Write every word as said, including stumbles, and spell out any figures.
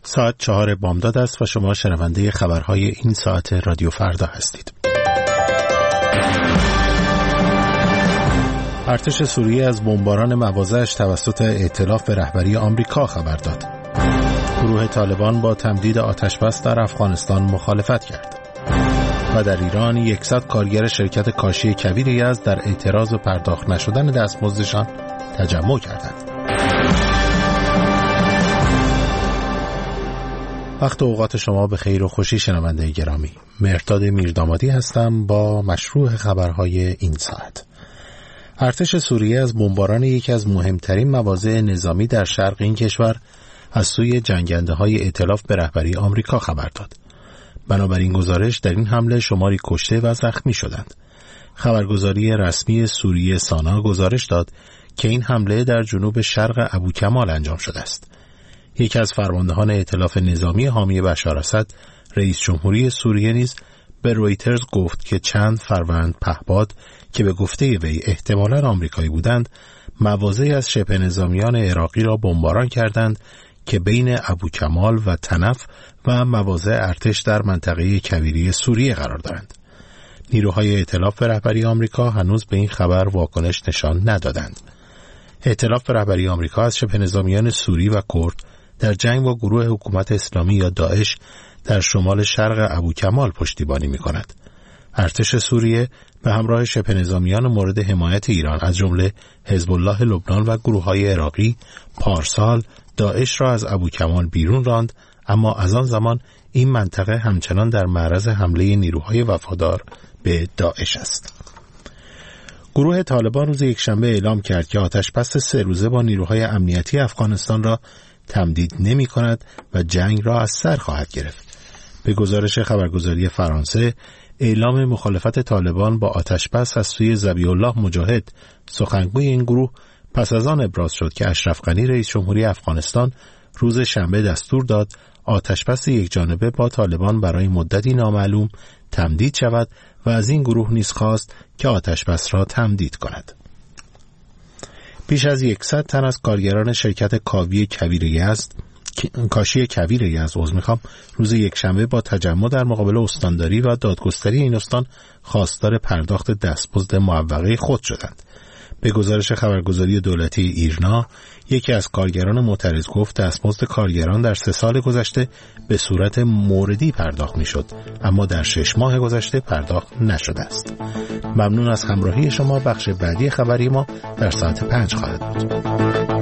ساعت چهار بامداد است و شما شنونده خبرهای این ساعت رادیو فردا هستید. ارتش سوریه از بمباران مواضعش توسط ائتلاف به رهبری آمریکا خبر داد. گروه طالبان با تمدید آتش‌بس در افغانستان مخالفت کرد. و در ایران صد کارگر شرکت کاشی کویر یزد در اعتراض به پرداخت نشدن دستمزدشان تجمع کردند. وقت و اوقات شما به خیر و خوشی شنونده گرامی. مهرداد میردامادی هستم با مشروع خبرهای این ساعت. ارتش سوریه از بمباران یکی از مهمترین مواضع نظامی در شرق این کشور از سوی جنگنده‌های ائتلاف به رهبری آمریکا خبر داد. بنابراین گزارش در این حمله شماری کشته و زخمی شدند. خبرگزاری رسمی سوریه سانا گزارش داد که این حمله در جنوب شرق ابوکمال انجام شده است. یکی از فرماندهان ائتلاف نظامی حامی بشار اسد، رئیس جمهوری سوریه نیز به رویترز گفت که چند فروند پهپاد که به گفته وی احتمالاً آمریکایی بودند، مواضعی از شبه نظامیان عراقی را بمباران کردند که بین ابوکمال و تنف و مواضع ارتش در منطقه کویری سوریه قرار دارند. نیروهای ائتلاف به رهبری آمریکا هنوز به این خبر واکنش نشان ندادند. ائتلاف به رهبری آمریکا از شبه نظامیان سوری و کرد در جنگ با گروه حکومت اسلامی یا داعش در شمال شرق ابوکمال پشتیبانی می‌کند. ارتش سوریه به همراه شبه نظامیان مورد حمایت ایران از جمله حزب الله لبنان و گروه‌های عراقی پارسال داعش را از ابوکمال بیرون راند، اما از آن زمان این منطقه همچنان در معرض حمله نیروهای وفادار به داعش است. گروه طالبان روز یکشنبه اعلام کرد که آتش‌بس سه روزه با نیروهای امنیتی افغانستان را تمدید نمی کند و جنگ را از سر خواهد گرفت. به گزارش خبرگزاری فرانسه، اعلام مخالفت طالبان با آتش‌بس از سوی ذبیح الله مجاهد، سخنگوی این گروه، پس از آن ابراز شد که اشرف غنی رئیس جمهوری افغانستان روز شنبه دستور داد آتش‌بس یکجانبه با طالبان برای مدتی نامعلوم تمدید شود و از این گروه نیز خواست که آتش‌بس را تمدید کند. بیش از صد تن از کارگران شرکت کاوی کویر یزد کاشی کویر یزد عذر میخوام روز یکشنبه با تجمع در مقابل استانداری و دادگستری این استان خواستار پرداخت دستمزد معوقه خود شدند. به گزارش خبرگزاری دولتی ایرنا، یکی از کارگران معترض گفت دستمزد کارگران در سه سال گذشته به صورت موردی پرداخت میشد، اما در شش ماه گذشته پرداخت نشده است. ممنون از همراهی شما. بخش بعدی خبری ما در ساعت پنج خواهد بود.